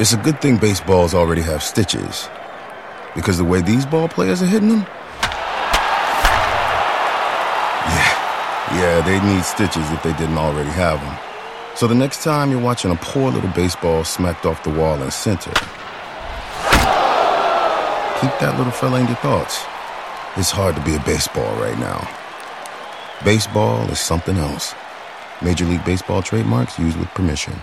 It's a good thing baseballs already have stitches, because the way these ball players are hitting them, yeah, they need stitches if they didn't already have them. So the next time you're watching a poor little baseball smacked off the wall in center, keep that little fella in your thoughts. It's hard to be a baseball right now. Baseball is something else. Major League Baseball trademarks used with permission.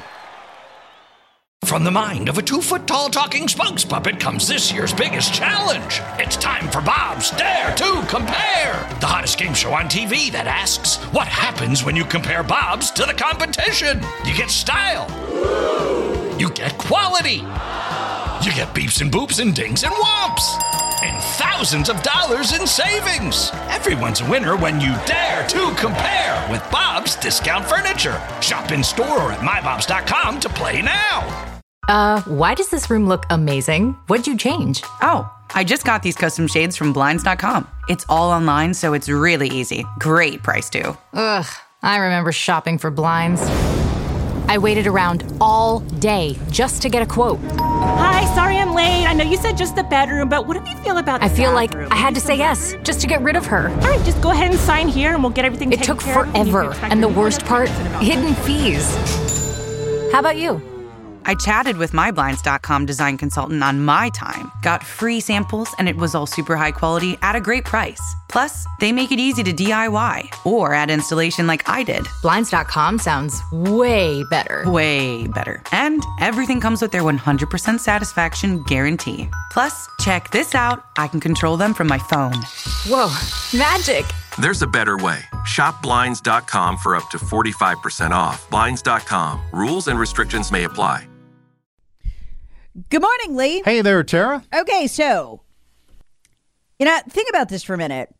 From the mind of a 2-foot-tall talking spokes puppet comes this year's biggest challenge. It's time for Bob's Dare to Compare, the hottest game show on TV that asks, what happens when you compare Bob's to the competition? You get style. You get quality. You get beeps and boops and dings and whomps. And thousands of dollars in savings. Everyone's a winner when you dare to compare with Bob's Discount Furniture. Shop in store or at mybobs.com to play now. Why does this room look amazing? What'd you change? Oh, I just got these custom shades from Blinds.com. It's all online, so it's really easy. Great price, too. Ugh, I remember shopping for blinds. I waited around all day just to get a quote. Hi, sorry I'm late. I know you said just the bedroom, but what do you feel about the I feel bathroom? like I had to say yes just to get rid of her. All right, just go ahead and sign here and we'll get everything taken care of. It took forever. And the worst part, hidden fees. How about you? I chatted with my Blinds.com design consultant on my time, got free samples, and it was all super high quality at a great price. Plus, they make it easy to DIY or add installation like I did. Blinds.com sounds way better. Way better. And everything comes with their 100% satisfaction guarantee. Plus, check this out. I can control them from my phone. Whoa, magic. There's a better way. Shop Blinds.com for up to 45% off. Blinds.com. Rules and restrictions may apply. Good morning, Lee. Hey there, Tara. Okay, so, think about this for a minute.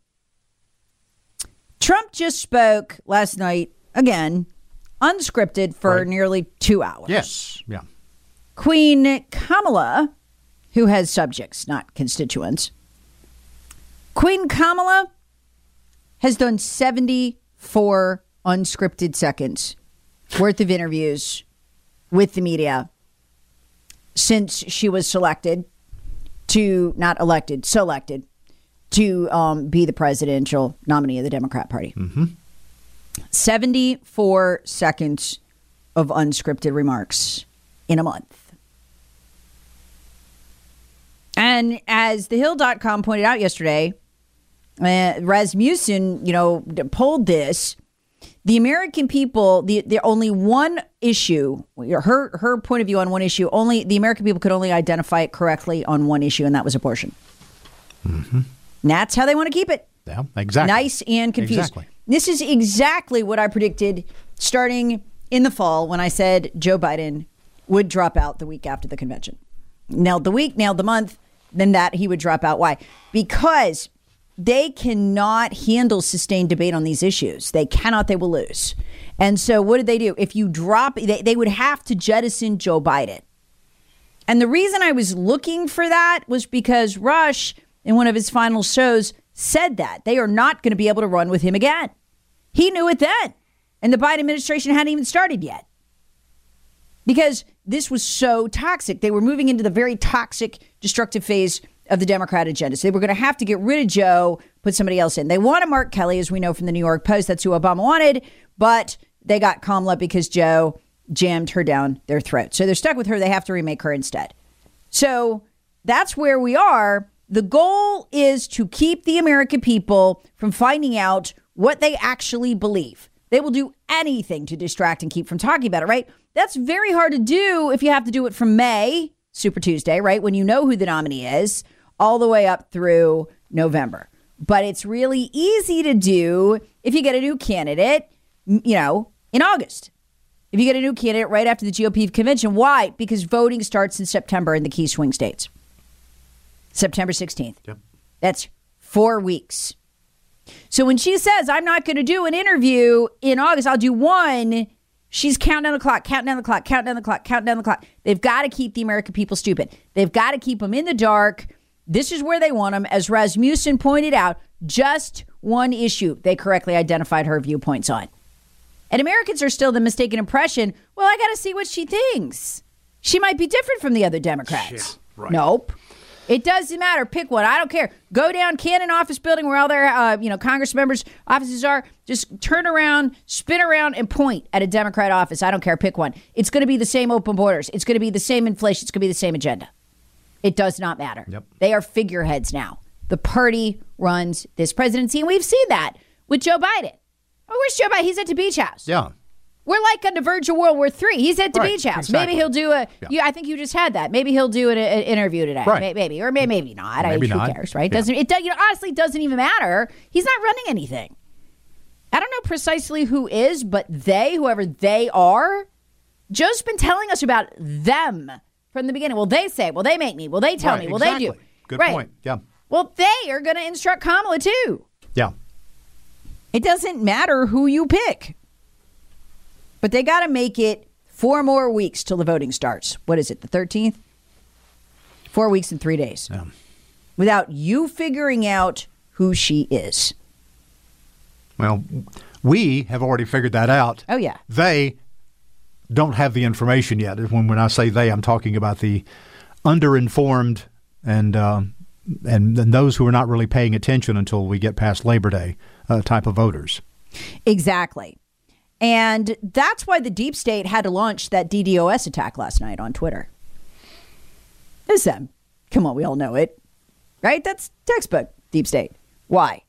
Trump just spoke last night, again, unscripted for nearly 2 hours. Yes, yeah. Queen Kamala, who has subjects, not constituents, Queen Kamala has done 74 unscripted seconds worth of interviews with the media since she was selected to be the presidential nominee of the Democrat Party. 74 seconds of unscripted remarks in a month. And as thehill.com pointed out yesterday, Rasmussen, polled this. The American people, the only one issue, her point of view on one issue, only the American people could only identify it correctly on one issue, and that was abortion. And that's how they want to keep it. Yeah, exactly. Nice and confused. Exactly. This is exactly what I predicted starting in the fall when I said Joe Biden would drop out the week after the convention. Nailed the week, nailed the month, then that he would drop out. Why? Because they cannot handle sustained debate on these issues. They cannot, they will lose. And so what did they do? If you drop, they would have to jettison Joe Biden. And the reason I was looking for that was because Rush, in one of his final shows, said that they are not going to be able to run with him again. He knew it then. And the Biden administration hadn't even started yet. Because this was so toxic. They were moving into the very toxic, destructive phase of the Democrat agenda. So they were going to have to get rid of Joe, put somebody else in. They wanted Mark Kelly, as we know from the New York Post. That's who Obama wanted. But they got Kamala because Joe jammed her down their throat. So they're stuck with her. They have to remake her instead. So that's where we are. The goal is to keep the American people from finding out what they actually believe. They will do anything to distract and keep from talking about it, right? That's very hard to do if you have to do it from May, Super Tuesday, right? When you know who the nominee is, all the way up through November. But it's really easy to do if you get a new candidate, in August. If you get a new candidate right after the GOP convention. Why? Because voting starts in September in the key swing states. September 16th. Yep. That's 4 weeks. So when she says, I'm not going to do an interview in August, I'll do one, she's counting down the clock, counting down the clock, counting down the clock, counting down the clock. They've got to keep the American people stupid. They've got to keep them in the dark. This is where they want them. As Rasmussen pointed out, just one issue they correctly identified her viewpoints on. And Americans are still the mistaken impression, well, I got to see what she thinks. She might be different from the other Democrats. Yeah, right. Nope. It doesn't matter. Pick one. I don't care. Go down Cannon Office Building where all their, Congress members' offices are. Just turn around, spin around, and point at a Democrat office. I don't care. Pick one. It's going to be the same open borders. It's going to be the same inflation. It's going to be the same agenda. It does not matter. Yep. They are figureheads now. The party runs this presidency, and we've seen that with Joe Biden. Oh, where's Joe Biden? He's at the beach house. Yeah. We're like on the verge of World War III. He's at the beach house. Exactly. Maybe he'll do I think you just had that. Maybe he'll do an interview today. Right. Maybe or maybe not. Maybe who not. cares, right? Yeah. Doesn't it? Honestly, doesn't even matter. He's not running anything. I don't know precisely who is, but whoever they are, Joe's been telling us about them from the beginning. Well, they say. Well, they make me. Well, they tell me. Well, exactly. they do. Good right. point. Yeah. Well, they are going to instruct Kamala too. Yeah. It doesn't matter who you pick. But they got to make it 4 more weeks till the voting starts. What is it, the 13th? 4 weeks and 3 days. Yeah. Without you figuring out who she is. Well, we have already figured that out. Oh, yeah. They don't have the information yet. When I say they, I'm talking about the underinformed and those who are not really paying attention until we get past Labor Day type of voters. Exactly. And that's why the deep state had to launch that DDoS attack last night on Twitter. It's them. Come on, we all know it. Right? That's textbook deep state. Why?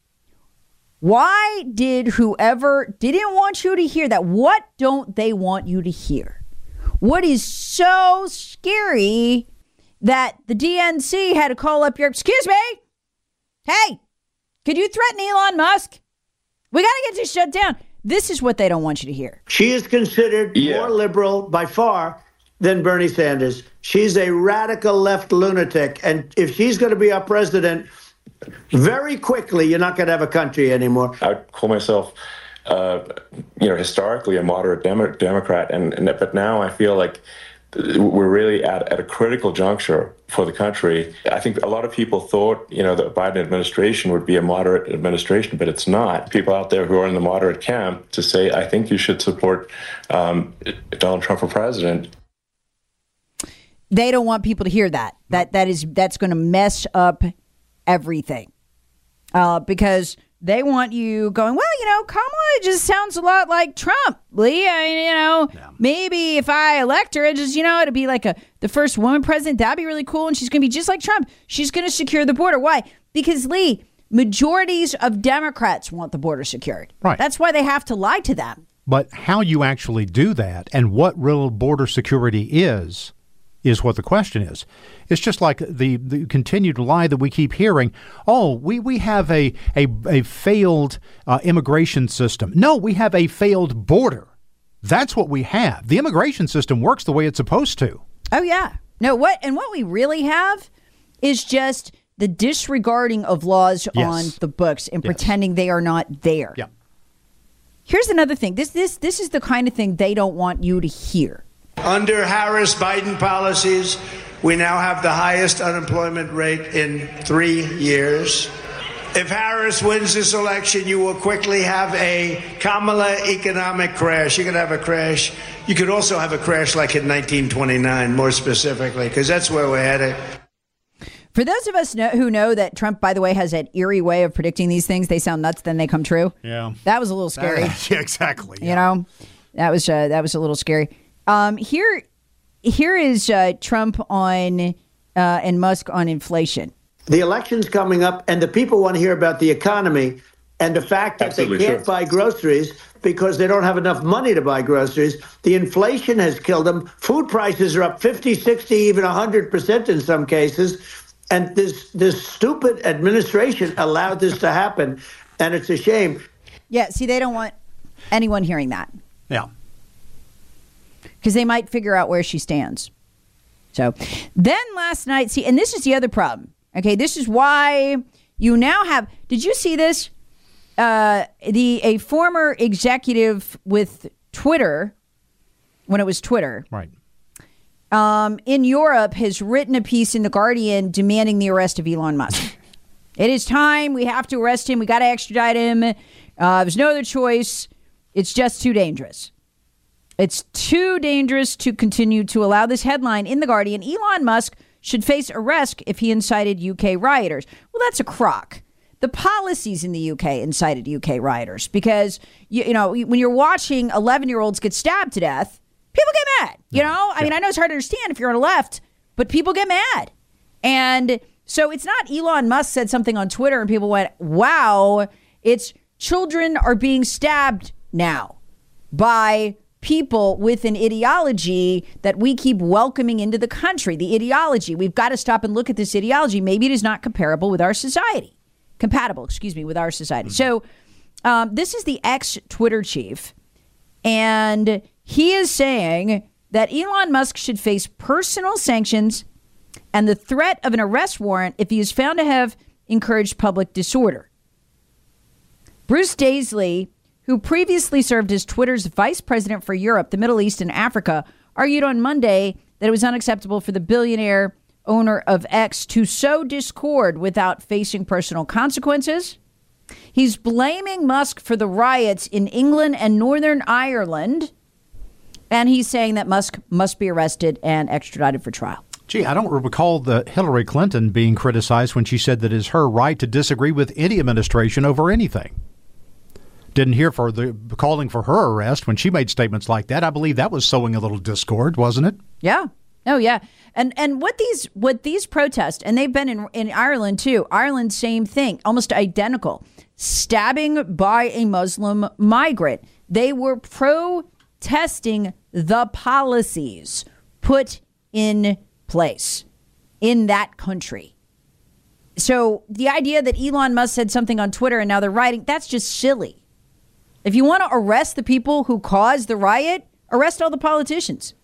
Why did whoever didn't want you to hear that? What don't they want you to hear? What is so scary that the DNC had to call up excuse me? Hey, could you threaten Elon Musk? We got to get this shut down. This is what they don't want you to hear. She is considered more liberal by far than Bernie Sanders. She's a radical left lunatic. And if she's going to be our president, very quickly, you're not going to have a country anymore. I would call myself, historically a moderate Democrat. But now I feel like we're really at a critical juncture for the country. I think a lot of people thought, the Biden administration would be a moderate administration, but it's not. People out there who are in the moderate camp to say, I think you should support Donald Trump for president. They don't want people to hear that. That's going to mess up everything. Because they want you going, well, Kamala just sounds a lot like Trump, Lee. Maybe if I elect her, it'll be like the first woman president. That'd be really cool. And she's going to be just like Trump. She's going to secure the border. Why? Because, Lee, majorities of Democrats want the border secured. Right. That's why they have to lie to them. But how you actually do that and what real border security is what the question is. It's just like the continued lie that we keep hearing. Oh, we have a failed immigration system. No, we have a failed border. That's what we have. The immigration system works the way it's supposed to. Oh, yeah. No, what we really have is just the disregarding of laws on the books and pretending they are not there. Yeah. Here's another thing. This is the kind of thing they don't want you to hear. Under Harris-Biden policies, we now have the highest unemployment rate in 3 years. If Harris wins this election, you will quickly have a Kamala economic crash. You're going to have a crash. You could also have a crash like in 1929, more specifically, because that's where we're headed. For those of us who know that Trump, by the way, has that eerie way of predicting these things, they sound nuts, then they come true. Yeah. That was a little scary. Yeah, exactly. Yeah. That was a little scary. Here is Trump on and Musk on inflation. The election's coming up, and the people want to hear about the economy and the fact that they can't buy groceries because they don't have enough money to buy groceries. The inflation has killed them. Food prices are up 50, 60, even 100% in some cases. And this stupid administration allowed this to happen, and it's a shame. Yeah, see, they don't want anyone hearing that. Yeah. Because they might figure out where she stands. So then last night, see, and this is the other problem. Okay, this is why you now have, did you see this? A former executive with Twitter, when it was Twitter. Right. In Europe has written a piece in The Guardian demanding the arrest of Elon Musk. It is time. We have to arrest him. We got to extradite him. There's no other choice. It's just too dangerous. It's too dangerous to continue to allow this headline in The Guardian. Elon Musk should face arrest if he incited UK rioters. Well, that's a crock. The policies in the UK incited UK rioters because, you know, when you're watching 11-year-olds get stabbed to death, people get mad. You know, I mean, I know it's hard to understand if you're on the left, but people get mad. And so it's not Elon Musk said something on Twitter and people went, wow, it's children are being stabbed now by people with an ideology that we keep welcoming into the country. The ideology. We've got to stop and look at this ideology. Maybe it is not compatible with our society. With our society. So this is the ex-Twitter chief, and he is saying that Elon Musk should face personal sanctions and the threat of an arrest warrant if he is found to have encouraged public disorder. Bruce Daisley, who previously served as Twitter's vice president for Europe, the Middle East, and Africa, argued on Monday that it was unacceptable for the billionaire owner of X to sow discord without facing personal consequences. He's blaming Musk for the riots in England and Northern Ireland, and he's saying that Musk must be arrested and extradited for trial. Gee, I don't recall the Hillary Clinton being criticized when she said that it is her right to disagree with any administration over anything. Didn't hear for the calling for her arrest when she made statements like that. I believe that was sowing a little discord, wasn't it? Yeah. Oh, yeah. And what these protests, and they've been in Ireland, too. Ireland, same thing, almost identical. Stabbing by a Muslim migrant. They were protesting the policies put in place in that country. So the idea that Elon Musk said something on Twitter and now they're rioting, that's just silly. If you want to arrest the people who caused the riot, arrest all the politicians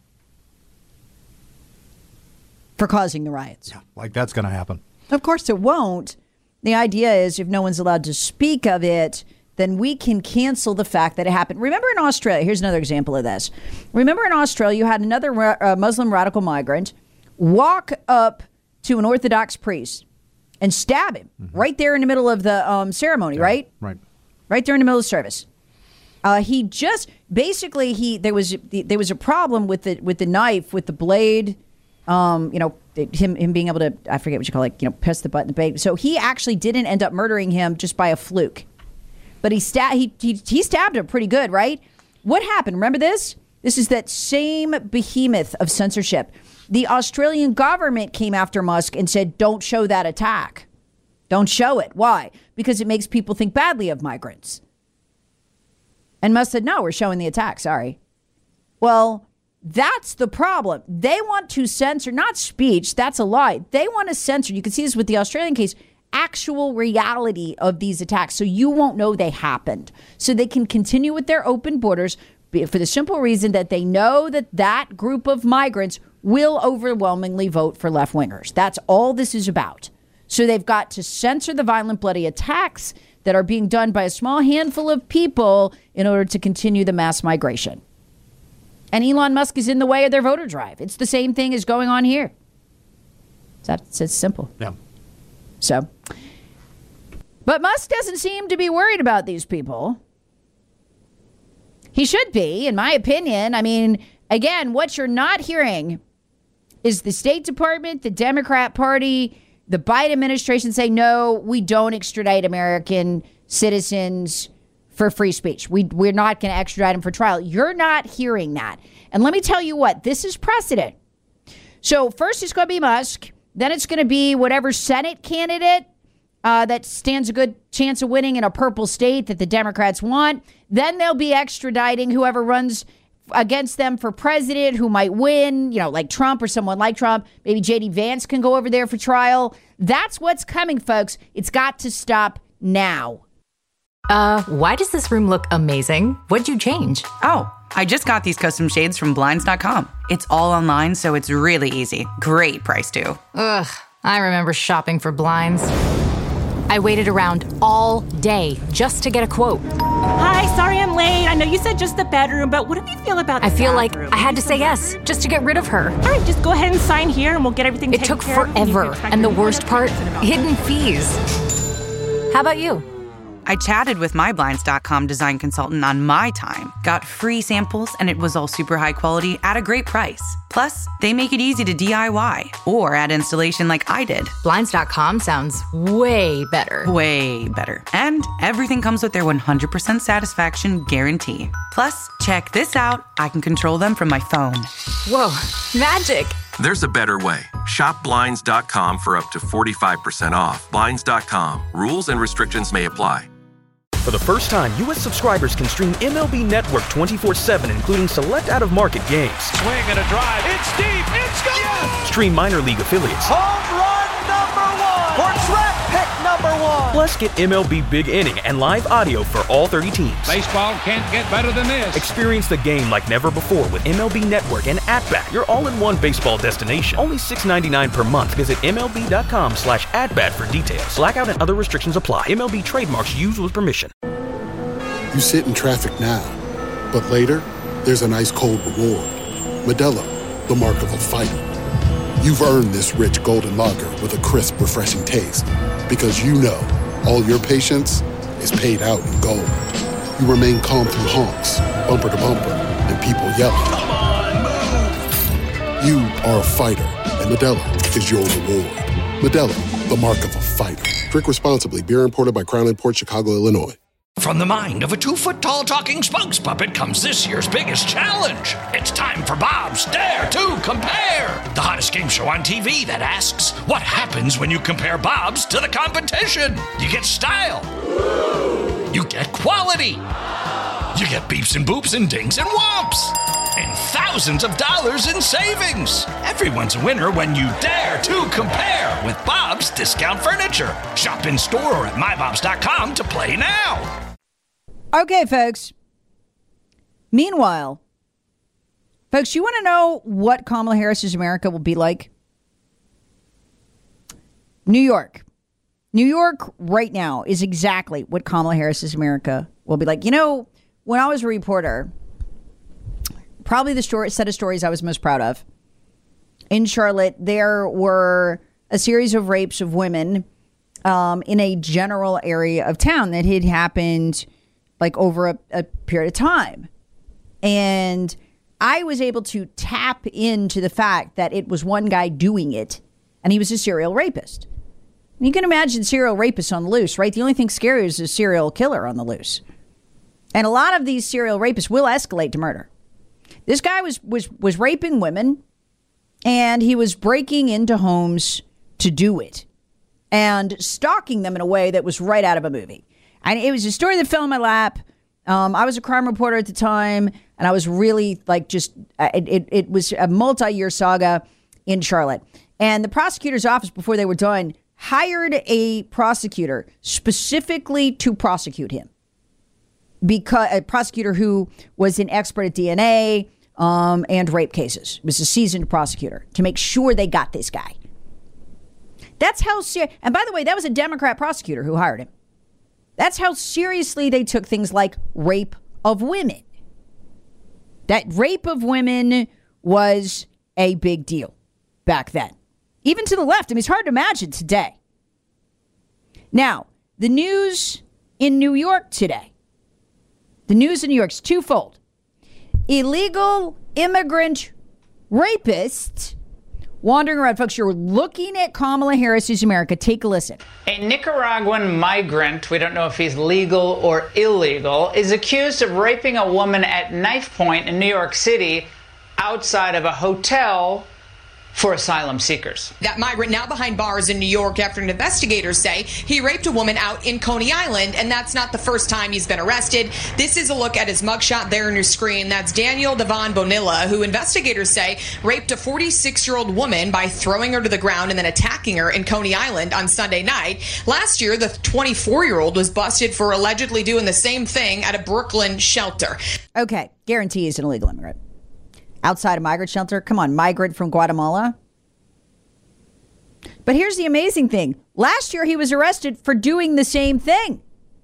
for causing the riots. Yeah, like that's going to happen. Of course it won't. The idea is if no one's allowed to speak of it, then we can cancel the fact that it happened. Remember in Australia, here's another example of this. Remember in Australia, you had another Muslim radical migrant walk up to an Orthodox priest and stab him right there in the middle of the ceremony, right? Right. Right there in the middle of the service. He just basically there was a problem with the knife, with the blade. Him being able to, I forget what you call it, press the button. So he actually didn't end up murdering him just by a fluke, but he stabbed him pretty good, right? What happened? Remember this? This is that same behemoth of censorship. The Australian government came after Musk and said, "Don't show that attack. Don't show it." Why? Because it makes people think badly of migrants. And Musk said, "No, we're showing the attack. Sorry." Well, that's the problem. They want to censor, not speech. That's a lie. They want to censor. You can see this with the Australian case, actual reality of these attacks. So you won't know they happened. So they can continue with their open borders for the simple reason that they know that that group of migrants will overwhelmingly vote for left wingers. That's all this is about. So they've got to censor the violent, bloody attacks that are being done by a small handful of people in order to continue the mass migration. And Elon Musk is in the way of their voter drive. It's the same thing as going on here. It's simple. Yeah. So, but Musk doesn't seem to be worried about these people. He should be, in my opinion. I mean, again, what you're not hearing is the State Department, the Democrat Party, the Biden administration say, no, we don't extradite American citizens for free speech. We're not going to extradite them for trial. You're not hearing that. And let me tell you what, this is precedent. So first it's going to be Musk. Then it's going to be whatever Senate candidate that stands a good chance of winning in a purple state that the Democrats want. Then they'll be extraditing whoever runs against them for president who might win, like Trump or someone like Trump. Maybe J.D. Vance can go over there for trial. That's what's coming, folks. It's got to stop now. Why does this room look amazing? What'd you change? Oh, I just got these custom shades from Blinds.com. It's all online, so it's really easy. Great price, too. Ugh, I remember shopping for blinds. I waited around all day just to get a quote. Hi, sorry I'm late. I know you said just the bedroom, but what do you feel about the bathroom? I feel like I had to say yes, just to get rid of her. All right, just go ahead and sign here and we'll get everything taken care of. It took forever, and the worst part, hidden fees. How about you? I chatted with my Blinds.com design consultant on my time, got free samples, and it was all super high quality at a great price. Plus, they make it easy to DIY or add installation like I did. Blinds.com sounds way better. Way better. And everything comes with their 100% satisfaction guarantee. Plus, check this out. I can control them from my phone. Whoa, magic. There's a better way. Shop Blinds.com for up to 45% off. Blinds.com. Rules and restrictions may apply. For the first time, U.S. subscribers can stream MLB Network 24/7, including select out-of-market games. Swing and a drive. It's deep. It's gone. Yes! Stream minor league affiliates. Home run number 1. Or draft pick number 1. Plus, get MLB Big Inning and live audio for all 30 teams. Baseball can't get better than this. Experience the game like never before with MLB Network and At-Bat, your all-in-one baseball destination. Only $6.99 per month. Visit MLB.com/atbat for details. Blackout and other restrictions apply. MLB trademarks used with permission. You sit in traffic now, but later, there's an ice-cold reward. Modelo, the mark of a fighter. You've earned this rich golden lager with a crisp, refreshing taste. Because you know, all your patience is paid out in gold. You remain calm through honks, bumper to bumper, and people yelling. Come on, move! You are a fighter, and Modelo is your reward. Modelo, the mark of a fighter. Drink responsibly. Beer imported by Crown Imports, Chicago, Illinois. From the mind of a 2-foot-tall talking spokes puppet comes this year's biggest challenge. It's time for Bob's Dare to Compare, the hottest game show on TV that asks, what happens when you compare Bob's to the competition? You get style. You get quality. You get beeps and boops and dings and whomps. And thousands of dollars in savings. Everyone's a winner when you dare to compare with Bob's Discount Furniture. Shop in store or at mybobs.com to play now. Okay, folks. Meanwhile, folks, you want to know what Kamala Harris's America will be like? New York. New York right now is exactly what Kamala Harris's America will be like. You know, when I was a reporter, probably the set of stories I was most proud of. In Charlotte, there were a series of rapes of women in a general area of town that had happened like over a period of time. And I was able to tap into the fact that it was one guy doing it, and he was a serial rapist. And you can imagine serial rapists on the loose, right? The only thing scary is a serial killer on the loose. And a lot of these serial rapists will escalate to murder. This guy was raping women, and he was breaking into homes to do it and stalking them in a way that was right out of a movie. And it was a story that fell in my lap. I was a crime reporter at the time, and I was really like it was a multi-year saga in Charlotte. And the prosecutor's office, before they were done, hired a prosecutor specifically to prosecute him. Because a prosecutor who was an expert at DNA and rape cases, was a seasoned prosecutor to make sure they got this guy. That's how serious. And by the way, that was a Democrat prosecutor who hired him. That's how seriously they took things like rape of women. That rape of women was a big deal back then, even to the left. I mean, it's hard to imagine today. Now, the news in New York today. The news in New York is twofold. Illegal immigrant rapists wandering around. Folks, you're looking at Kamala Harris's America. Take a listen. A Nicaraguan migrant, we don't know if he's legal or illegal, is accused of raping a woman at knife point in New York City outside of a hotel for asylum seekers. That migrant now behind bars in New York after investigators say he raped a woman out in Coney Island, and that's not the first time he's been arrested. This is a look at his mugshot there on your screen. That's Daniel Devon Bonilla, who investigators say raped a 46-year-old woman by throwing her to the ground and then attacking her in Coney Island on Sunday night. Last year, the 24-year-old was busted for allegedly doing the same thing at a Brooklyn shelter. Okay, guarantee he's an illegal immigrant. Outside a migrant shelter? Come on, migrant from Guatemala? But here's the amazing thing. Last year, he was arrested for doing the same thing.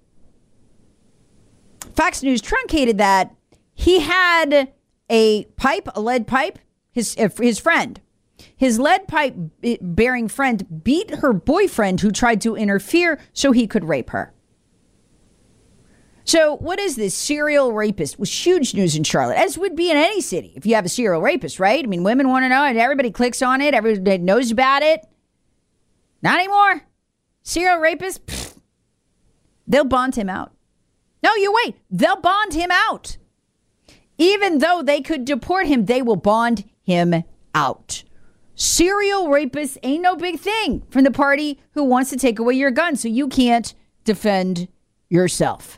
Fox News truncated that he had a lead pipe, his friend. His lead pipe bearing friend beat her boyfriend who tried to interfere so he could rape her. So what is this serial rapist? Was huge news in Charlotte, as would be in any city if you have a serial rapist, right? I mean, women want to know, and everybody clicks on it. Everybody knows about it. Not anymore. Serial rapist, pfft, they'll bond him out. No, you wait. They'll bond him out. Even though they could deport him, they will bond him out. Serial rapists ain't no big thing from the party who wants to take away your gun so you can't defend yourself.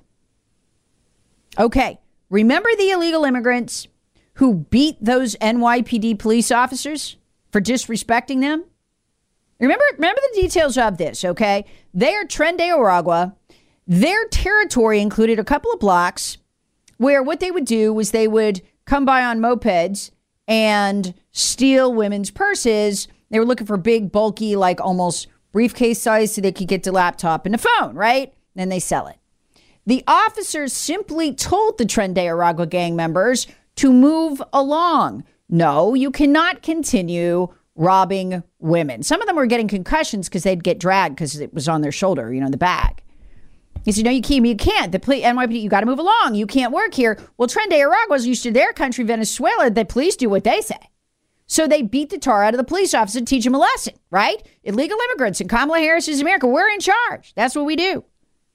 Okay, remember the illegal immigrants who beat those NYPD police officers for disrespecting them? Remember the details of this, okay? They are Tren de Aragua. Their territory included a couple of blocks where what they would do was they would come by on mopeds and steal women's purses. They were looking for big, bulky, like almost briefcase size so they could get the laptop and the phone, right? Then they sell it. The officers simply told the Tren de Aragua gang members to move along. No, you cannot continue robbing women. Some of them were getting concussions because they'd get dragged because it was on their shoulder, the bag. He said, no, you can't. The NYPD, you got to move along. You can't work here. Well, Tren de Aragua's used to their country, Venezuela. The police do what they say. So they beat the tar out of the police officer to teach them a lesson, right? Illegal immigrants in Kamala Harris's America, we're in charge. That's what we do.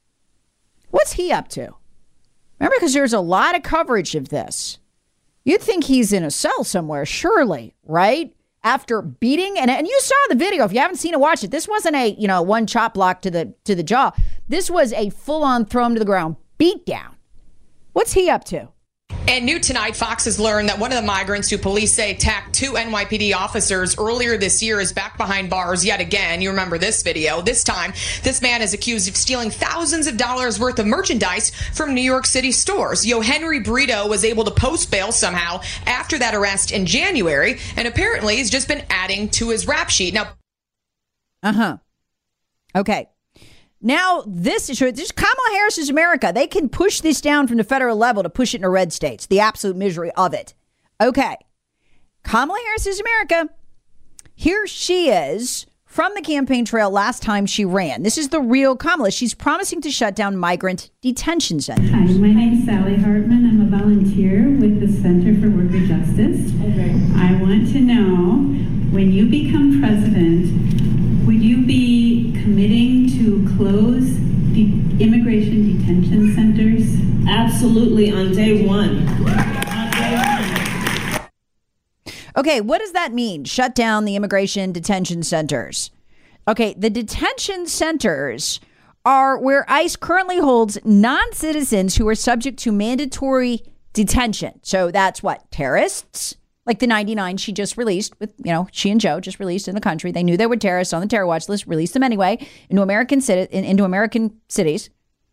What's he up to? Remember, because there's a lot of coverage of this. You'd think he's in a cell somewhere, surely, right? After beating, and you saw the video. If you haven't seen it, watch it. This wasn't a, one chop block to the jaw. This was a full-on throw him to the ground beat down. What's he up to? And new tonight, Fox has learned that one of the migrants who police say attacked 2 NYPD officers earlier this year is back behind bars yet again. You remember this video. This time, this man is accused of stealing thousands of dollars worth of merchandise from New York City stores. Henry Brito was able to post bail somehow after that arrest in January, and apparently he's just been adding to his rap sheet. Now, Okay. Now, this is Kamala Harris's America. They can push this down from the federal level to push it into red states. The absolute misery of it. Okay. Kamala Harris's America. Here she is from the campaign trail last time she ran. This is the real Kamala. She's promising to shut down migrant detention centers. Hi, my name is Sally Hartman. I'm a volunteer with the Center for Worker Justice. Okay. I want to know, when you become president, would you be committing to close immigration detention centers? Absolutely, on day one. Okay, what does that mean? Shut down the immigration detention centers. Okay, the detention centers are where ICE currently holds non-citizens who are subject to mandatory detention. So that's what? Terrorists? Like the 99 she just released with, she and Joe just released in the country. They knew they were terrorists on the terror watch list, released them anyway into American cities.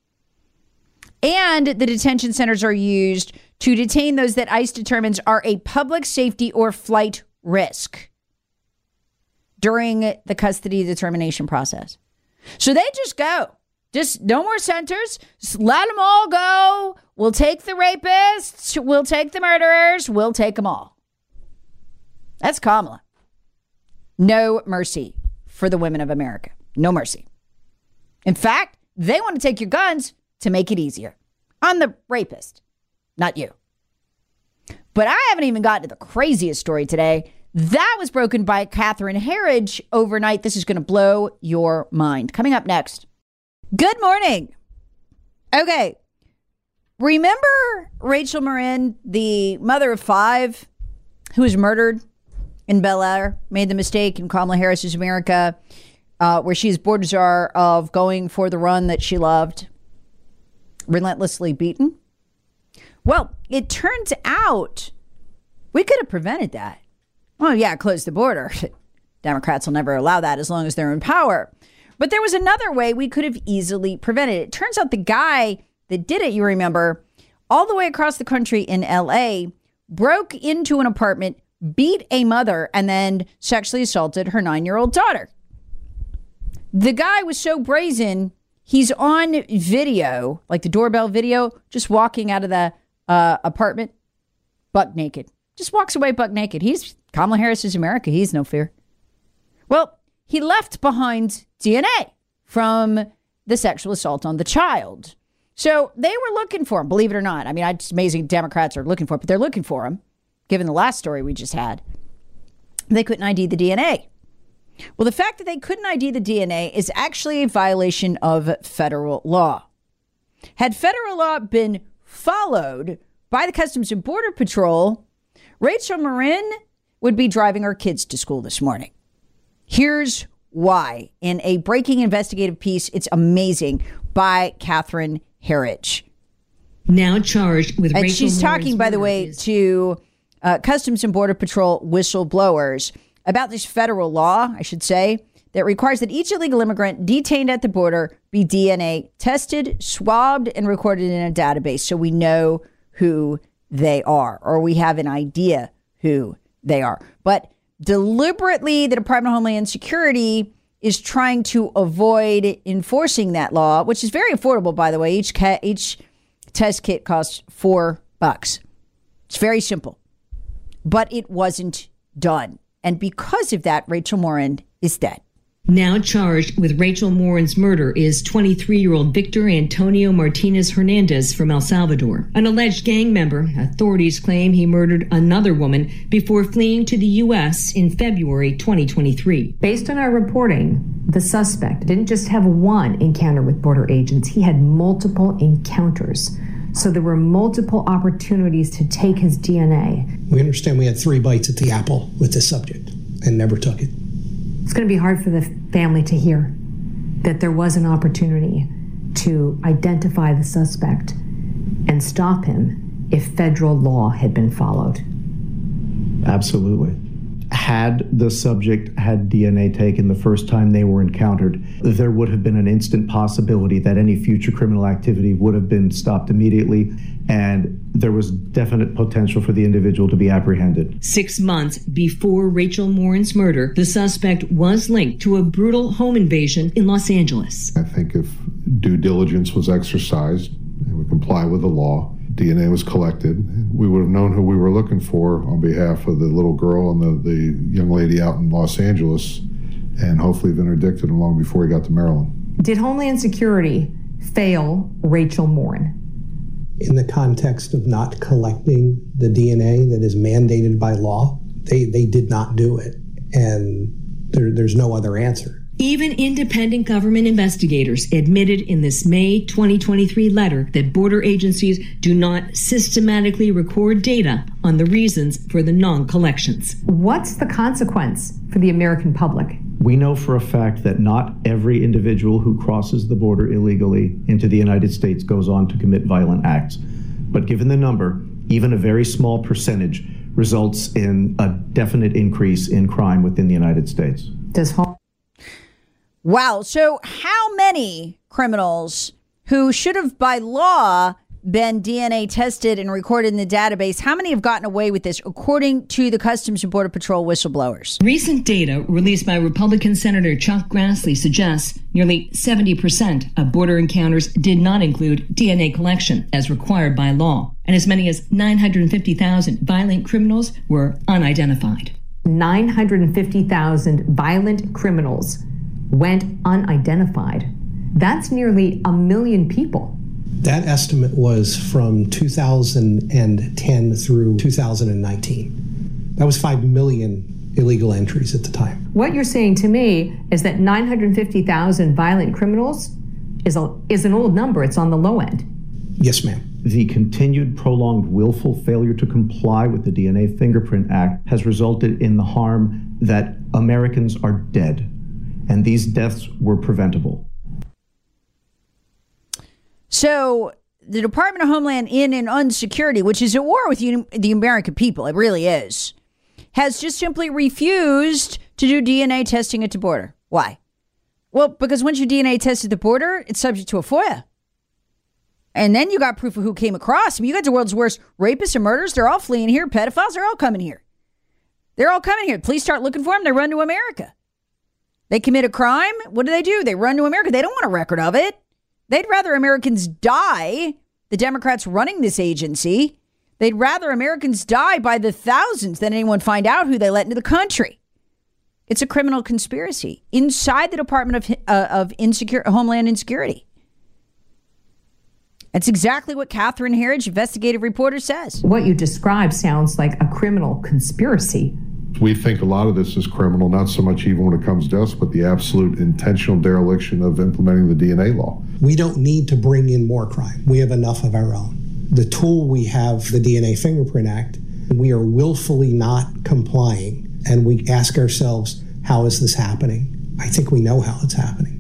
And the detention centers are used to detain those that ICE determines are a public safety or flight risk during the custody determination process. So they just go. Just no more centers. Just let them all go. We'll take the rapists. We'll take the murderers. We'll take them all. That's Kamala. No mercy for the women of America. No mercy. In fact, they want to take your guns to make it easier on the rapist, not you. But I haven't even gotten to the craziest story today. That was broken by Catherine Herridge overnight. This is going to blow your mind. Coming up next. Good morning. Okay. Remember Rachel Marin, the mother of 5 who was murdered in Bel Air, made the mistake in Kamala Harris's America, where she's board czar of going for the run that she loved, relentlessly beaten? Well, it turns out we could have prevented that. Oh, yeah, close the border. Democrats will never allow that as long as they're in power. But there was another way we could have easily prevented it. It turns out the guy that did it, you remember, all the way across the country in L.A., broke into an apartment, beat a mother, and then sexually assaulted her 9-year-old daughter. The guy was so brazen, he's on video, like the doorbell video, just walking out of the apartment, buck naked. Just walks away buck naked. He's Kamala Harris's America. He's no fear. Well, he left behind DNA from the sexual assault on the child. So they were looking for him, believe it or not. I mean, it's amazing Democrats are looking for it, but they're looking for him, given the last story we just had. They couldn't ID the DNA. Well, the fact that they couldn't ID the DNA is actually a violation of federal law. Had federal law been followed by the Customs and Border Patrol, Rachel Marin would be driving her kids to school this morning. Here's why. In a breaking investigative piece, it's amazing, by Catherine Herridge. Now charged with and Rachel she's Moore's talking, by the way, to Customs and Border Patrol whistleblowers about this federal law, I should say, that requires that each illegal immigrant detained at the border be DNA tested, swabbed, and recorded in a database so we know who they are, or we have an idea who they are. But deliberately, the Department of Homeland Security is trying to avoid enforcing that law, which is very affordable, by the way. Each test kit costs $4. It's very simple. But it wasn't done. And because of that, Rachel Morin is dead. Now charged with Rachel Morin's murder is 23-year-old Victor Antonio Martinez Hernandez from El Salvador. An alleged gang member, authorities claim he murdered another woman before fleeing to the U.S. in February 2023. Based on our reporting, the suspect didn't just have one encounter with border agents, he had multiple encounters. So there were multiple opportunities to take his DNA. We understand we had 3 bites at the apple with this subject and never took it. It's going to be hard for the family to hear that there was an opportunity to identify the suspect and stop him if federal law had been followed. Absolutely. Had the subject had DNA taken the first time they were encountered, there would have been an instant possibility that any future criminal activity would have been stopped immediately, and there was definite potential for the individual to be apprehended. 6 months before Rachel Morin's murder, the suspect was linked to a brutal home invasion in Los Angeles. I think if due diligence was exercised, it would comply with the law. DNA was collected, we would have known who we were looking for on behalf of the little girl and the young lady out in Los Angeles, and hopefully have interdicted him long before he got to Maryland. Did Homeland Security fail Rachel Morin? In the context of not collecting the DNA that is mandated by law, they did not do it, and there's no other answer. Even independent government investigators admitted in this May 2023 letter that border agencies do not systematically record data on the reasons for the non-collections. What's the consequence for the American public? We know for a fact that not every individual who crosses the border illegally into the United States goes on to commit violent acts. But given the number, even a very small percentage results in a definite increase in crime within the United States. Wow. So how many criminals who should have by law been DNA tested and recorded in the database, how many have gotten away with this, according to the Customs and Border Patrol whistleblowers? Recent data released by Republican Senator Chuck Grassley suggests nearly 70% of border encounters did not include DNA collection as required by law, and as many as 950,000 violent criminals were unidentified. 950,000 violent criminals went unidentified. That's nearly 1 million people. That estimate was from 2010 through 2019. That was 5 million illegal entries at the time. What you're saying to me is that 950,000 violent criminals is an old number. It's on the low end. Yes, ma'am. The continued prolonged willful failure to comply with the DNA Fingerprint Act has resulted in the harm that Americans are dead, and these deaths were preventable. So the Department of Homeland and Security, which is at war with the American people, it really is, has just simply refused to do DNA testing at the border. Why? Well, because once you DNA test at the border, it's subject to a FOIA. And then you got proof of who came across. I mean, you got the world's worst rapists and murderers. They're all fleeing here. Pedophiles, they're all coming here. They're all coming here. Police start looking for them. They run to America. They commit a crime. What do? They run to America. They don't want a record of it. They'd rather Americans die, the Democrats running this agency. They'd rather Americans die by the thousands than anyone find out who they let into the country. It's a criminal conspiracy inside the Department of Homeland Insecurity. That's exactly what Catherine Herridge, investigative reporter, says. What you describe sounds like a criminal conspiracy. We think a lot of this is criminal, not so much even when it comes to us, but the absolute intentional dereliction of implementing the DNA law. We don't need to bring in more crime. We have enough of our own. The tool we have, the DNA Fingerprint Act, we are willfully not complying. And we ask ourselves, how is this happening? I think we know how it's happening.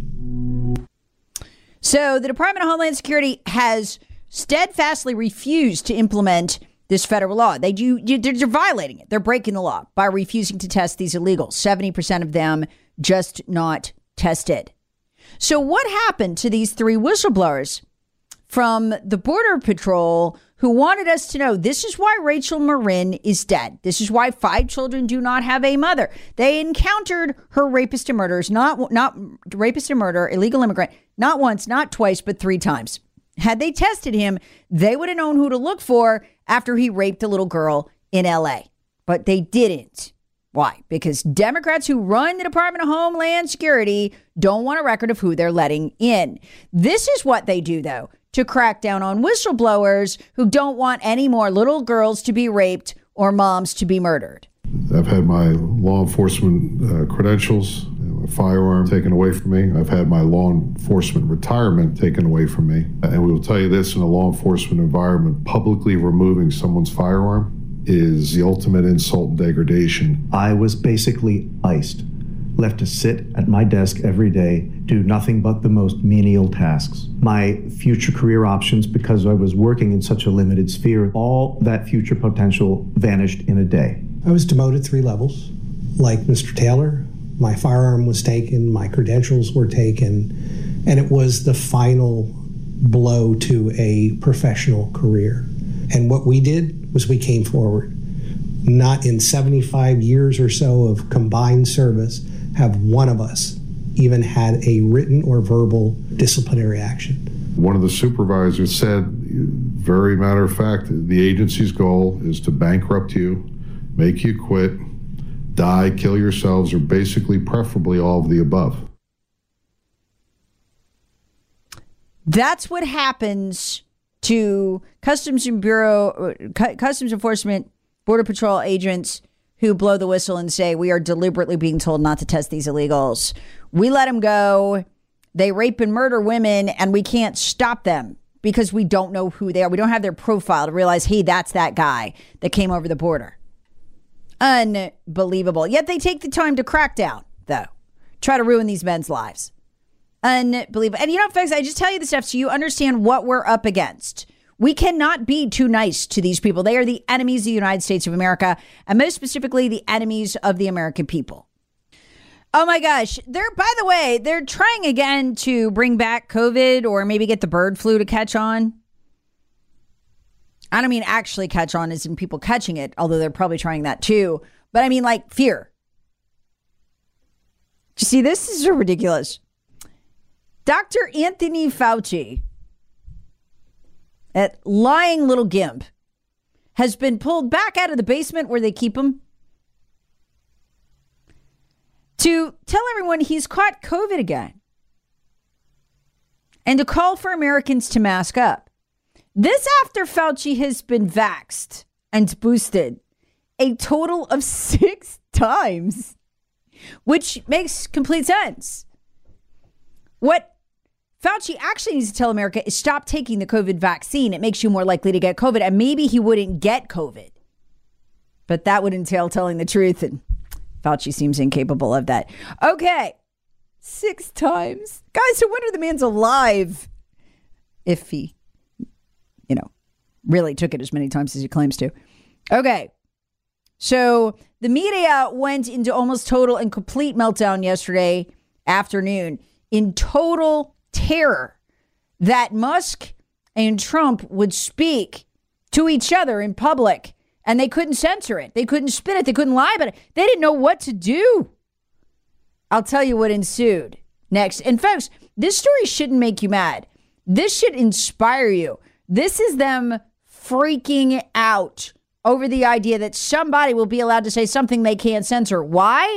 So the Department of Homeland Security has steadfastly refused to implement this federal law. They're violating it. They're breaking the law by refusing to test these illegals. 70% of them just not tested. So what happened to these 3 whistleblowers from the Border Patrol who wanted us to know this is why Rachel Marin is dead? This is why 5 children do not have a mother. They encountered her rapist and murderers, not rapist and murderer, illegal immigrant, not once, not twice, but 3 times. Had they tested him, they would have known who to look for after he raped a little girl in LA. But they didn't. Why? Because Democrats who run the Department of Homeland Security don't want a record of who they're letting in. This is what they do, though, to crack down on whistleblowers who don't want any more little girls to be raped or moms to be murdered. I've had my law enforcement credentials, a firearm taken away from me. I've had my law enforcement retirement taken away from me. And we will tell you this, in a law enforcement environment, publicly removing someone's firearm is the ultimate insult and degradation. I was basically iced, left to sit at my desk every day, do nothing but the most menial tasks. My future career options, because I was working in such a limited sphere, all that future potential vanished in a day. I was demoted 3 levels. Like Mr. Taylor, my firearm was taken, my credentials were taken, and it was the final blow to a professional career. And what we did was we came forward. Not in 75 years or so of combined service have one of us even had a written or verbal disciplinary action. One of the supervisors said, very matter of fact, the agency's goal is to bankrupt you, make you quit, die, kill yourselves, or basically preferably all of the above. That's what happens to Customs Enforcement, Border Patrol agents who blow the whistle and say, we are deliberately being told not to test these illegals. We let them go. They rape and murder women, and we can't stop them because we don't know who they are. We don't have their profile to realize, hey, that's that guy that came over the border. Unbelievable. Yet they take the time to crack down, though. Try to ruin these men's lives. Unbelievable. And you know, folks, I just tell you this stuff so you understand what we're up against. We cannot be too nice to these people. They are the enemies of the United States of America, and most specifically, the enemies of the American people. Oh my gosh. By the way, they're trying again to bring back COVID or maybe get the bird flu to catch on. I don't mean actually catch on as in people catching it, although they're probably trying that too. But I mean like fear. You see, this is so ridiculous. Dr. Anthony Fauci, that lying little gimp, has been pulled back out of the basement where they keep him to tell everyone he's caught COVID again and to call for Americans to mask up. This after Fauci has been vaxxed and boosted a total of 6 times, which makes complete sense. What Fauci actually needs to tell America is stop taking the COVID vaccine. It makes you more likely to get COVID, and maybe he wouldn't get COVID. But that would entail telling the truth, and Fauci seems incapable of that. Okay, 6 times. Guys, I wonder the man's alive if he, really took it as many times as he claims to. Okay, so the media went into almost total and complete meltdown yesterday afternoon in total terror that Musk and Trump would speak to each other in public, and they couldn't censor it. They couldn't spin it. They couldn't lie about it. They didn't know what to do. I'll tell you what ensued next. And folks, this story shouldn't make you mad. This should inspire you. This is them freaking out over the idea that somebody will be allowed to say something they can't censor. Why?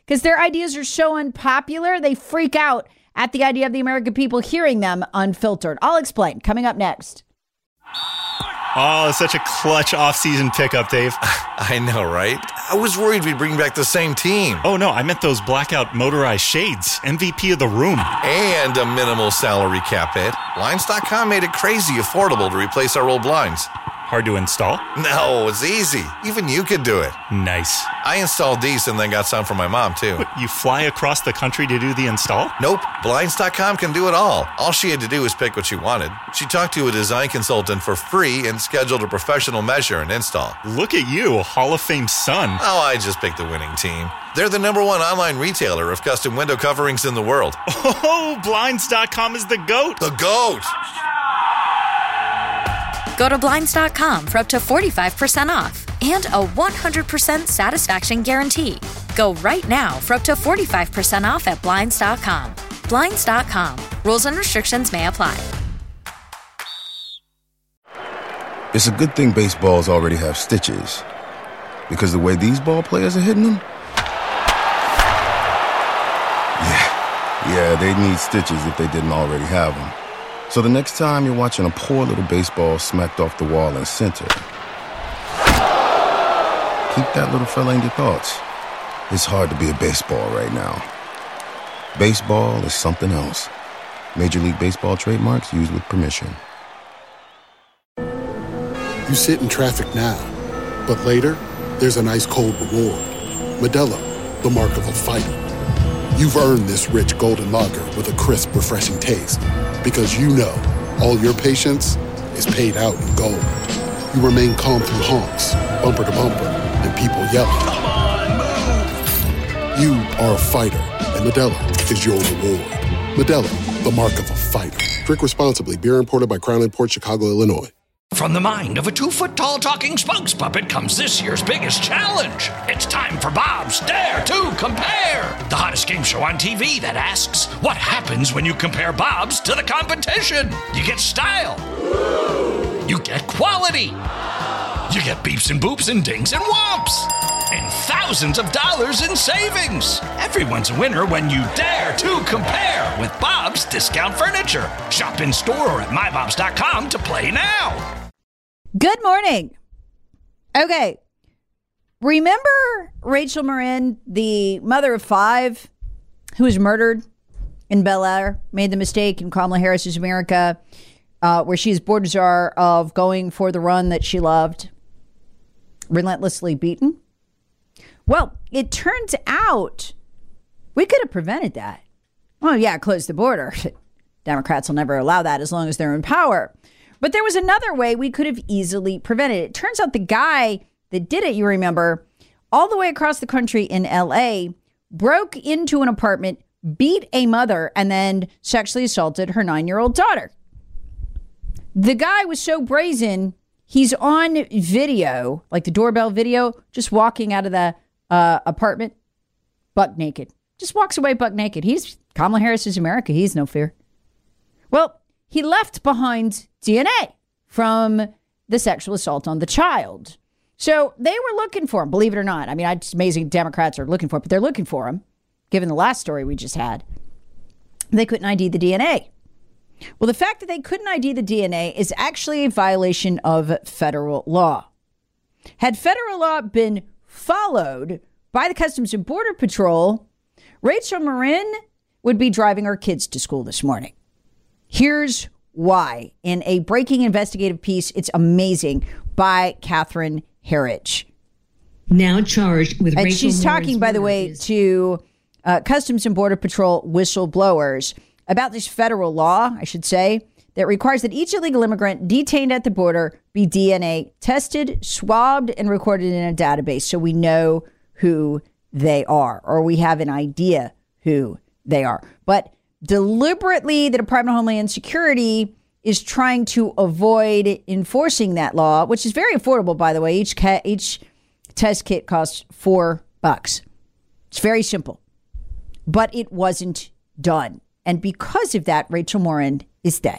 because their ideas are so unpopular, they freak out at the idea of the American people hearing them unfiltered. I'll explain. Coming up next. Oh, such a clutch off-season pickup, Dave. I know, right? I was worried we'd bring back the same team. Oh, no, I meant those blackout motorized shades. MVP of the room. And a minimal salary cap hit. Blinds.com made it crazy affordable to replace our old blinds. Hard to install? No, it's easy. Even you could do it. Nice. I installed these and then got some for my mom, too. What, you fly across the country to do the install? Nope. Blinds.com can do it all. All she had to do was pick what she wanted. She talked to a design consultant for free and scheduled a professional measure and install. Look at you, Hall of Fame son. Oh, I just picked the winning team. They're the #1 online retailer of custom window coverings in the world. Oh, Blinds.com is the GOAT. The GOAT. Go to Blinds.com for up to 45% off and a 100% satisfaction guarantee. Go right now for up to 45% off at Blinds.com. Blinds.com. Rules and restrictions may apply. It's a good thing baseballs already have stitches, because the way these ball players are hitting them, yeah, they'd need stitches if they didn't already have them. So the next time you're watching a poor little baseball smacked off the wall in center, keep that little fella in your thoughts. It's hard to be a baseball right now. Baseball is something else. Major League Baseball trademarks used with permission. You sit in traffic now, but later, there's an ice cold reward. Modelo, the mark of a fighter. You've earned this rich golden lager with a crisp, refreshing taste. Because you know, all your patience is paid out in gold. You remain calm through honks, bumper to bumper, and people yelling. Come on, move! You are a fighter, and Modelo is your reward. Modelo, the mark of a fighter. Drink responsibly. Beer imported by Crown Imports, Chicago, Illinois. From the mind of a 2-foot-tall talking spokes puppet comes this year's biggest challenge. It's time for Bob's Dare to Compare, the hottest game show on TV that asks, what happens when you compare Bob's to the competition? You get style. You get quality. You get beeps and boops and dings and whomps. And thousands of dollars in savings. Everyone's a winner when you dare to compare with Bob's Discount Furniture. Shop in store or at mybobs.com to play now. Good morning. Okay. Remember Rachel Marin, the mother of 5, who was murdered in Bel Air, made the mistake in Kamala Harris's America, where she's board czar of going for the run that she loved, relentlessly beaten? Well, it turns out we could have prevented that. Well, yeah, close the border. Democrats will never allow that as long as they're in power. But there was another way we could have easily prevented it. It turns out the guy that did it, you remember, all the way across the country in L.A., broke into an apartment, beat a mother, and then sexually assaulted her 9-year-old daughter. The guy was so brazen, he's on video, like the doorbell video, just walking out of the apartment, buck naked. Just walks away buck naked. He's Kamala Harris's America. He's no fear. Well, he left behind DNA from the sexual assault on the child. So they were looking for him, believe it or not. I mean, it's amazing Democrats are looking for him, but they're looking for him, given the last story we just had. They couldn't ID the DNA. Well, the fact that they couldn't ID the DNA is actually a violation of federal law. Had federal law been followed by the Customs and Border Patrol, Rachel Marin would be driving her kids to school this morning. Here's why. In a breaking investigative piece, it's amazing, by Catherine Herridge. Now charged with and Rachel she's talking, by the way, to Customs and Border Patrol whistleblowers about this federal law, I should say, that requires that each illegal immigrant detained at the border be DNA tested, swabbed, and recorded in a database so we know who they are, or we have an idea who they are. But deliberately, the Department of Homeland Security is trying to avoid enforcing that law, which is very affordable, by the way. Each test kit costs $4. It's very simple. But it wasn't done. And because of that, Rachel Marin is dead.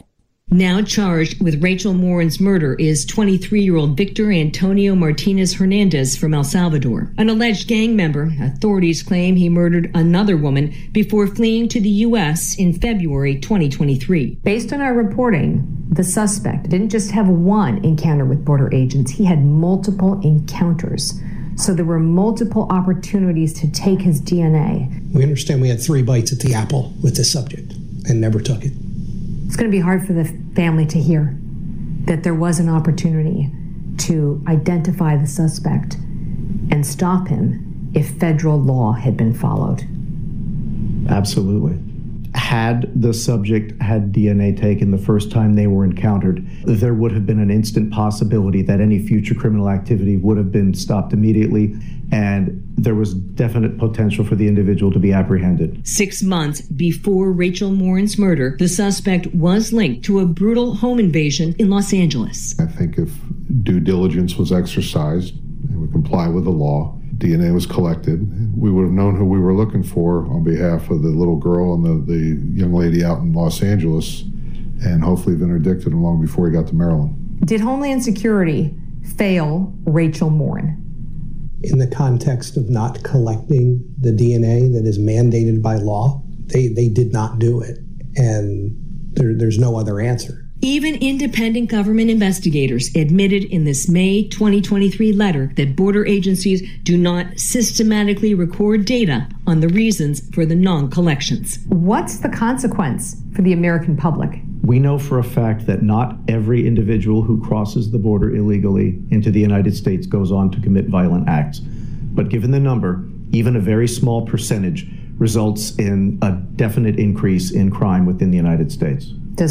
Now charged with Rachel Morin's murder is 23-year-old Victor Antonio Martinez Hernandez from El Salvador. An alleged gang member, authorities claim he murdered another woman before fleeing to the U.S. in February 2023. Based on our reporting, the suspect didn't just have one encounter with border agents, he had multiple encounters. So there were multiple opportunities to take his DNA. We understand we had 3 bites at the apple with this subject and never took it. It's going to be hard for the family to hear that there was an opportunity to identify the suspect and stop him if federal law had been followed. Absolutely. Had the subject had DNA taken the first time they were encountered, there would have been an instant possibility that any future criminal activity would have been stopped immediately, and there was definite potential for the individual to be apprehended. 6 months before Rachel Morin's murder, the suspect was linked to a brutal home invasion in Los Angeles. I think if due diligence was exercised and we comply with the law, DNA was collected, we would have known who we were looking for on behalf of the little girl and the young lady out in Los Angeles, and hopefully have interdicted him long before he got to Maryland. Did Homeland Security fail Rachel Morin? In the context of not collecting the DNA that is mandated by law, they did not do it, and there's no other answer. Even independent government investigators admitted in this May 2023 letter that border agencies do not systematically record data on the reasons for the non-collections. What's the consequence for the American public? We know for a fact that not every individual who crosses the border illegally into the United States goes on to commit violent acts. But given the number, even a very small percentage results in a definite increase in crime within the United States.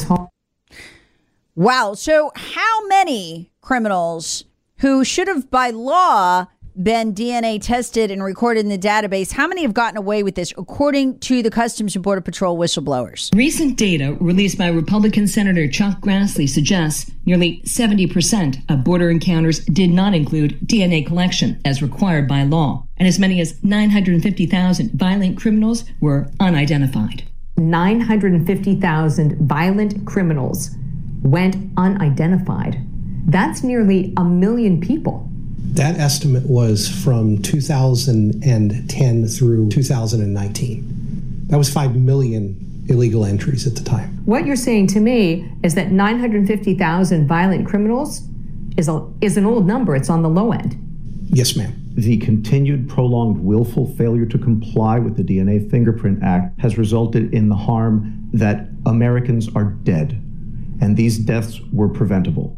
Wow. So how many criminals who should have by law been DNA tested and recorded in the database, how many have gotten away with this, according to the Customs and Border Patrol whistleblowers? Recent data released by Republican Senator Chuck Grassley suggests nearly 70% of border encounters did not include DNA collection as required by law, and as many as 950,000 violent criminals were unidentified. 950,000 violent criminals went unidentified. That's nearly 1 million people. That estimate was from 2010 through 2019. That was 5 million illegal entries at the time. What you're saying to me is that 950,000 violent criminals is an old number. It's on the low end. Yes, ma'am. The continued prolonged willful failure to comply with the DNA Fingerprint Act has resulted in the harm that Americans are dead, and these deaths were preventable.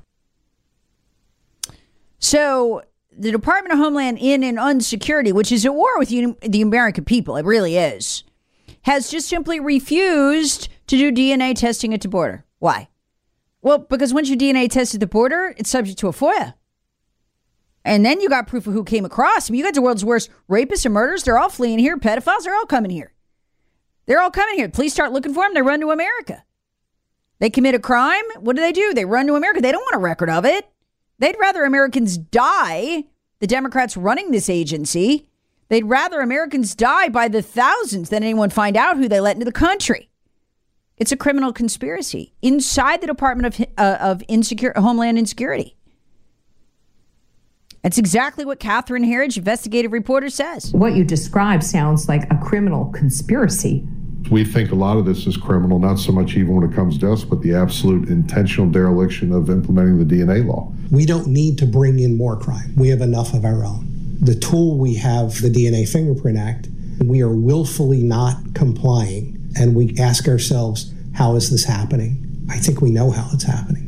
So the Department of Homeland and Security, which is at war with the American people, it really is, has just simply refused to do DNA testing at the border. Why? Well, because once you DNA test at the border, it's subject to a FOIA. And then you got proof of who came across. I mean, you got the world's worst rapists and murderers. They're all fleeing here. Pedophiles, they're all coming here. They're all coming here. Police start looking for them. They run to America. They commit a crime. What do? They run to America. They don't want a record of it. They'd rather Americans die, the Democrats running this agency. They'd rather Americans die by the thousands than anyone find out who they let into the country. It's a criminal conspiracy inside the Department of Homeland Insecurity. That's exactly what Catherine Herridge, investigative reporter, says. What you describe sounds like a criminal conspiracy. We think a lot of this is criminal, not so much even when it comes to us, but the absolute intentional dereliction of implementing the DNA law. We don't need to bring in more crime. We have enough of our own. The tool we have, the DNA Fingerprint Act, we are willfully not complying. And we ask ourselves, how is this happening? I think we know how it's happening.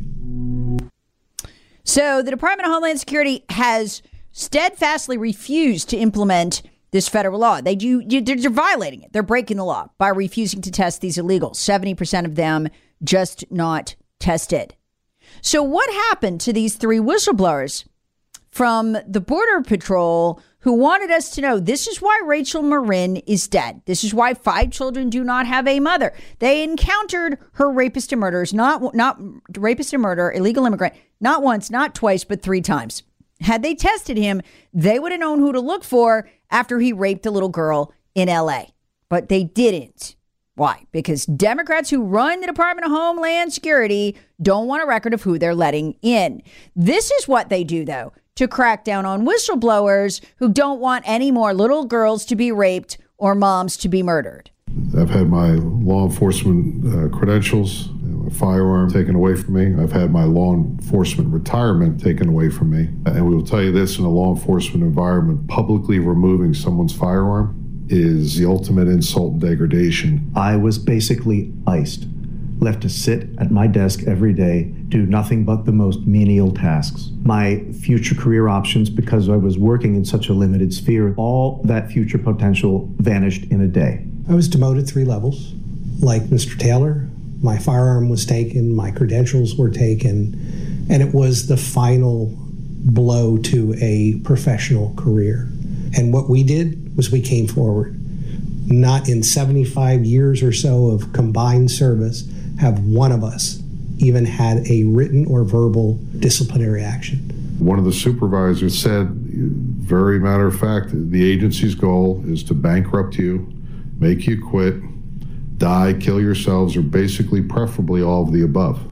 So the Department of Homeland Security has steadfastly refused to implement this federal law. They're violating it. They're breaking the law by refusing to test these illegals. 70% of them just not tested. So what happened to these 3 whistleblowers from the Border Patrol who wanted us to know this is why Rachel Morin is dead? This is why 5 children do not have a mother. They encountered her rapist and murderers, not rapist and murderer, illegal immigrant, not once, not twice, but 3 times. Had they tested him, they would have known who to look for after he raped a little girl in LA. But they didn't. Why? Because Democrats who run the Department of Homeland Security don't want a record of who they're letting in. This is what they do, though, to crack down on whistleblowers who don't want any more little girls to be raped or moms to be murdered. I've had my law enforcement credentials, a firearm taken away from me. I've had my law enforcement retirement taken away from me. And we will tell you this, in a law enforcement environment, publicly removing someone's firearm is the ultimate insult and degradation. I was basically iced, left to sit at my desk every day, do nothing but the most menial tasks. My future career options, because I was working in such a limited sphere, all that future potential vanished in a day. I was demoted 3 levels. Like Mr. Taylor, my firearm was taken, my credentials were taken, and it was the final blow to a professional career. And what we did was we came forward. Not in 75 years or so of combined service have one of us even had a written or verbal disciplinary action. One of the supervisors said, very matter of fact, the agency's goal is to bankrupt you, make you quit, die, kill yourselves, or basically preferably all of the above.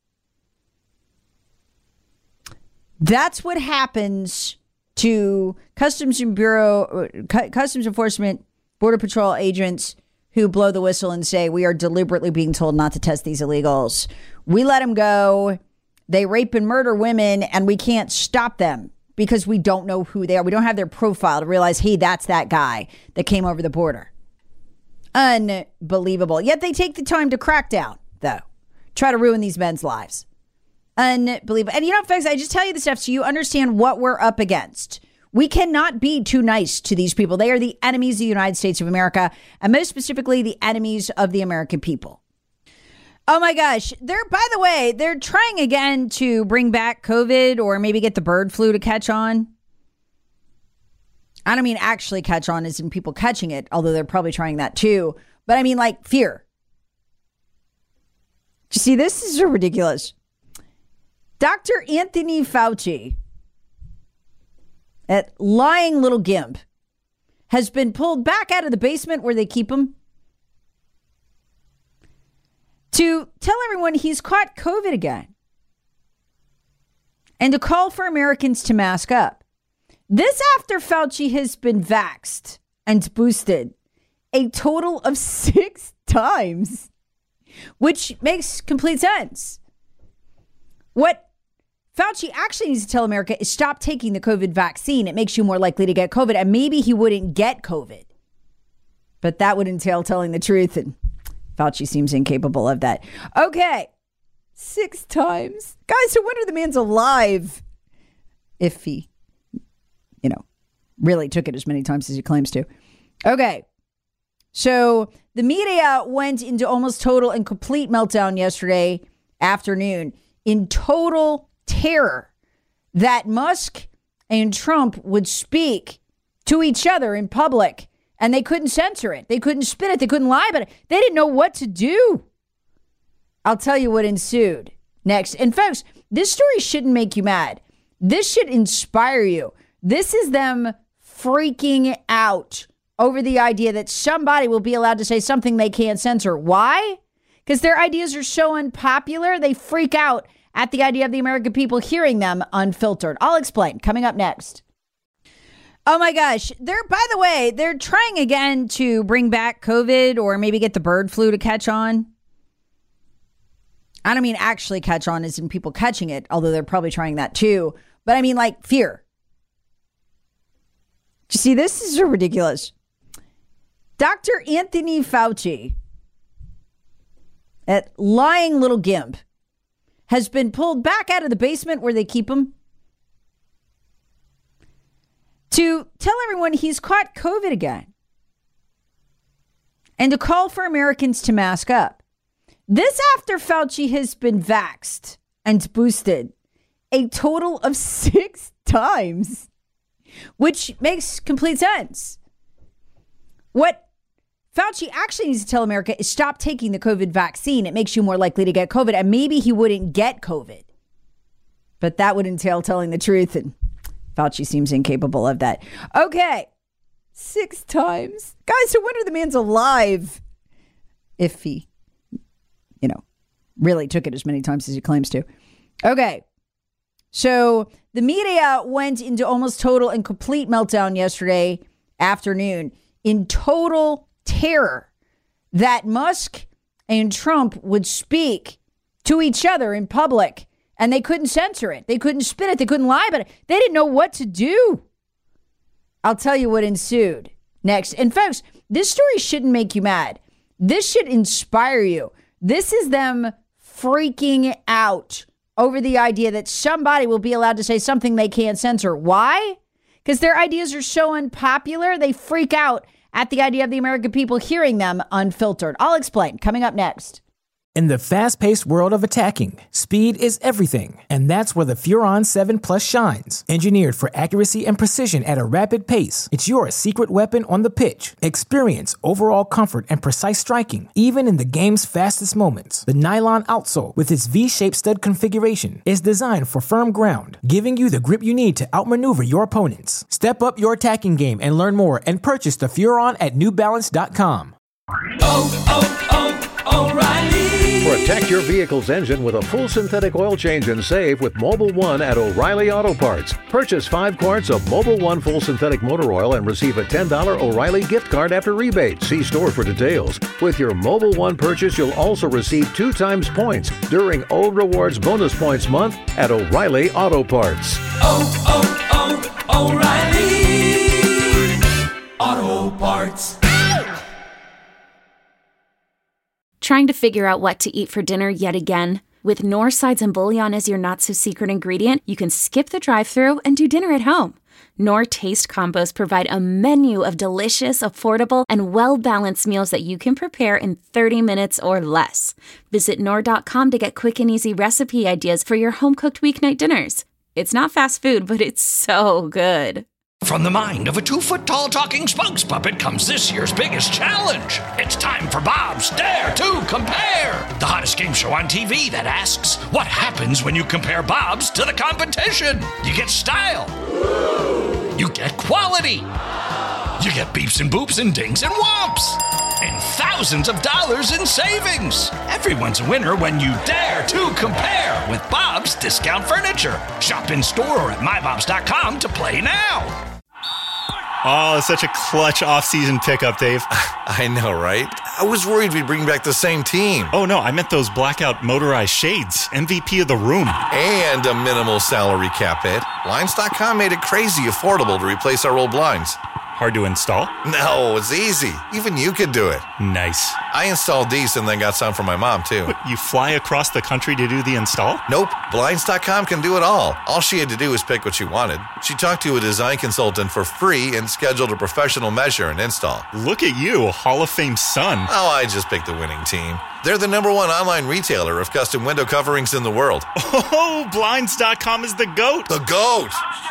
That's what happens to Customs Enforcement, Border Patrol agents who blow the whistle and say, we are deliberately being told not to test these illegals. We let them go. They rape and murder women, and we can't stop them because we don't know who they are. We don't have their profile to realize, hey, that's that guy that came over the border. Unbelievable. Yet they take the time to crack down, though. Try to ruin these men's lives. Unbelievable. And you know, folks, I just tell you this stuff so you understand what we're up against. We cannot be too nice to these people. They are the enemies of the United States of America, and most specifically, the enemies of the American people. Oh my gosh. By the way, they're trying again to bring back COVID or maybe get the bird flu to catch on. I don't mean actually catch on as in people catching it, although they're probably trying that too. But I mean like fear. Do you see, this is so ridiculous. Dr. Anthony Fauci, that lying little gimp, has been pulled back out of the basement where they keep him to tell everyone he's caught COVID again and to call for Americans to mask up. This after Fauci has been vaxxed and boosted a total of 6 times, which makes complete sense. What Fauci actually needs to tell America is stop taking the COVID vaccine. It makes you more likely to get COVID, and maybe he wouldn't get COVID. But that would entail telling the truth, and Fauci seems incapable of that. Okay, 6 times. Guys, no wonder the man's alive. If he, really took it as many times as he claims to. Okay, so the media went into almost total and complete meltdown yesterday afternoon in total terror that Musk and Trump would speak to each other in public, and they couldn't censor it. They couldn't spin it. They couldn't lie about it. They didn't know what to do. I'll tell you what ensued next. And folks, this story shouldn't make you mad. This should inspire you. This is them freaking out over the idea that somebody will be allowed to say something they can't censor. Why? Because their ideas are so unpopular, they freak out at the idea of the American people hearing them unfiltered. I'll explain. Coming up next. Oh my gosh. By the way, they're trying again to bring back COVID or maybe get the bird flu to catch on. I don't mean actually catch on as in people catching it, although they're probably trying that too. But I mean like fear. Do you see, this is so ridiculous. Dr. Anthony Fauci, that lying little gimp, has been pulled back out of the basement where they keep him to tell everyone he's caught COVID again and to call for Americans to mask up. This after Fauci has been vaxxed and boosted a total of 6 times, which makes complete sense. What Fauci actually needs to tell America is stop taking the COVID vaccine. It makes you more likely to get COVID, and maybe he wouldn't get COVID. But that would entail telling the truth, and Fauci seems incapable of that. Okay, 6 times. Guys, no wonder the man's alive. if he, really took it as many times as he claims to. Okay. So the media went into almost total and complete meltdown yesterday afternoon in total terror that Musk and Trump would speak to each other in public, and they couldn't censor it. They couldn't spin it. They couldn't lie about it. They didn't know what to do. I'll tell you what ensued next. And folks, this story shouldn't make you mad. This should inspire you. This is them freaking out over the idea that somebody will be allowed to say something they can't censor. Why? Because their ideas are so unpopular, they freak out at the idea of the American people hearing them unfiltered. I'll explain. Coming up next. In the fast-paced world of attacking, speed is everything, and that's where the Furon 7 Plus shines. Engineered for accuracy and precision at a rapid pace, it's your secret weapon on the pitch. Experience overall comfort and precise striking, even in the game's fastest moments. The nylon outsole, with its V-shaped stud configuration, is designed for firm ground, giving you the grip you need to outmaneuver your opponents. Step up your attacking game and learn more, and purchase the Furon at NewBalance.com. O'Reilly. Protect your vehicle's engine with a full synthetic oil change and save with Mobil 1 at O'Reilly Auto Parts. Purchase 5 quarts of Mobil 1 full synthetic motor oil and receive a $10 O'Reilly gift card after rebate. See store for details. With your Mobil 1 purchase, you'll also receive 2 times points during O Rewards Bonus Points Month at O'Reilly Auto Parts. O'Reilly Auto Parts. Trying to figure out what to eat for dinner yet again? With Knorr sides and bouillon as your not-so-secret ingredient, you can skip the drive-thru and do dinner at home. Knorr Taste Combos provide a menu of delicious, affordable, and well-balanced meals that you can prepare in 30 minutes or less. Visit Knorr.com to get quick and easy recipe ideas for your home-cooked weeknight dinners. It's not fast food, but it's so good. From the mind of a 2-foot-tall talking spokes puppet comes this year's biggest challenge. It's time for Bob's Dare to Compare, the hottest game show on TV that asks, what happens when you compare Bob's to the competition? You get style. You get quality. You get beeps and boops and dings and whomps. And thousands of dollars in savings. Everyone's a winner when you dare to compare with Bob's Discount Furniture. Shop in store or at mybobs.com to play now. Oh, such a clutch off-season pickup, Dave. I know, right? I was worried we'd bring back the same team. Oh, no, I meant those blackout motorized shades. MVP of the room. And a minimal salary cap hit. Blinds.com made it crazy affordable to replace our old blinds. Hard to install? No, it's easy. Even you could do it. Nice. I installed these and then got some for my mom, too. But you fly across the country to do the install? Nope. Blinds.com can do it all. All she had to do was pick what she wanted. She talked to a design consultant for free and scheduled a professional measure and install. Look at you, Hall of Fame son. Oh, I just picked the winning team. They're the #1 online retailer of custom window coverings in the world. Oh, Blinds.com is the GOAT. The GOAT!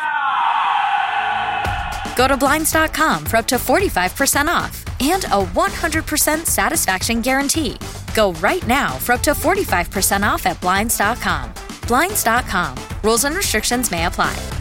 Go to Blinds.com for up to 45% off and a 100% satisfaction guarantee. Go right now for up to 45% off at Blinds.com. Blinds.com. Rules and restrictions may apply.